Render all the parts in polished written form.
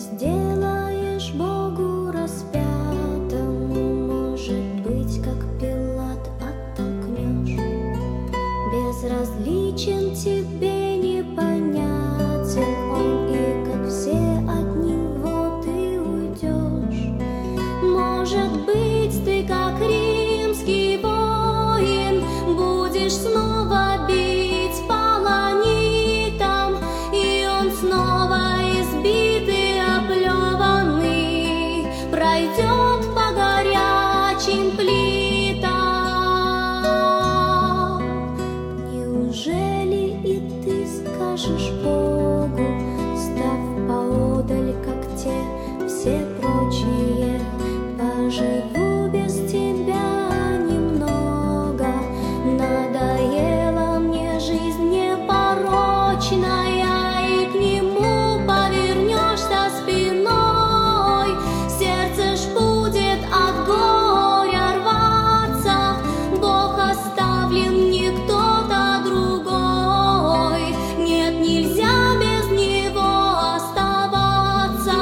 сделаешь Богу распятому, может быть, как Пилат оттолкнешь. Безразличен тебе, непонятен он, и как все от него ты уйдешь. Может быть, ты, как римский воин, будешь снова бить полонитом, и он снова избитый, оплеванный пройдет по горячим плитам. Неужели и ты скажешь Богу, став поодаль, как те все прочие: поживу без тебя немного, надоела мне жизнь непорочная, и к нему повернешься спиной. Сердце ж будет от горя рваться, Бог оставлен, не кто-то другой. Нет, нельзя без него оставаться.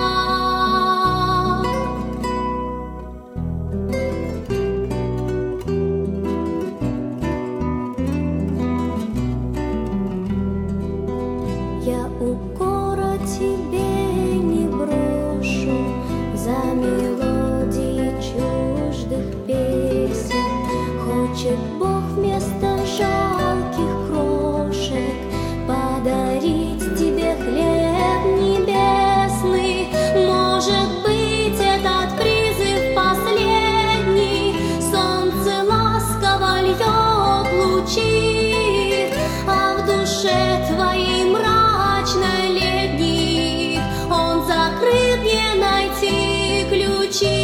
Я укора тебе не брошу за мелодии чуждых песен. Хочет Бог вместо жалких крошек подарить тебе хлеб небесный. Может быть, этот призыв последний, солнце ласково льет лучи, а в душе твоей мрачной летней он закрыт, не найти ключи.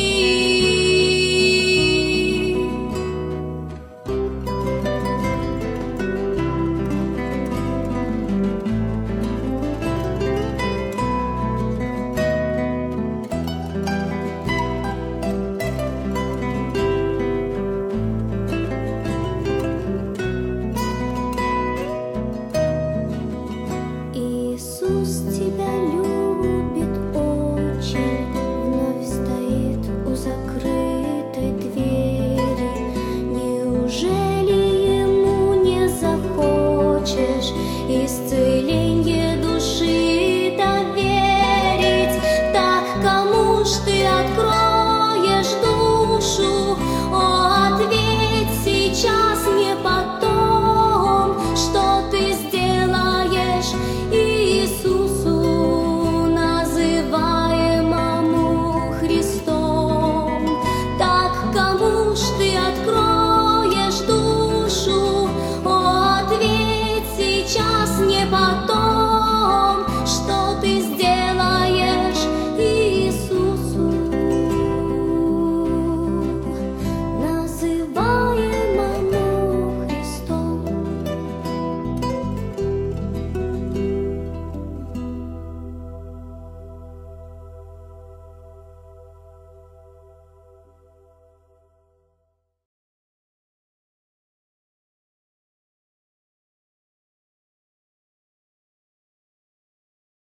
Иисус тебя любит очень, вновь стоит у закрытой двери. Неужели ему не захочешь исцеленье души доверить? Так кому ж ты откроешь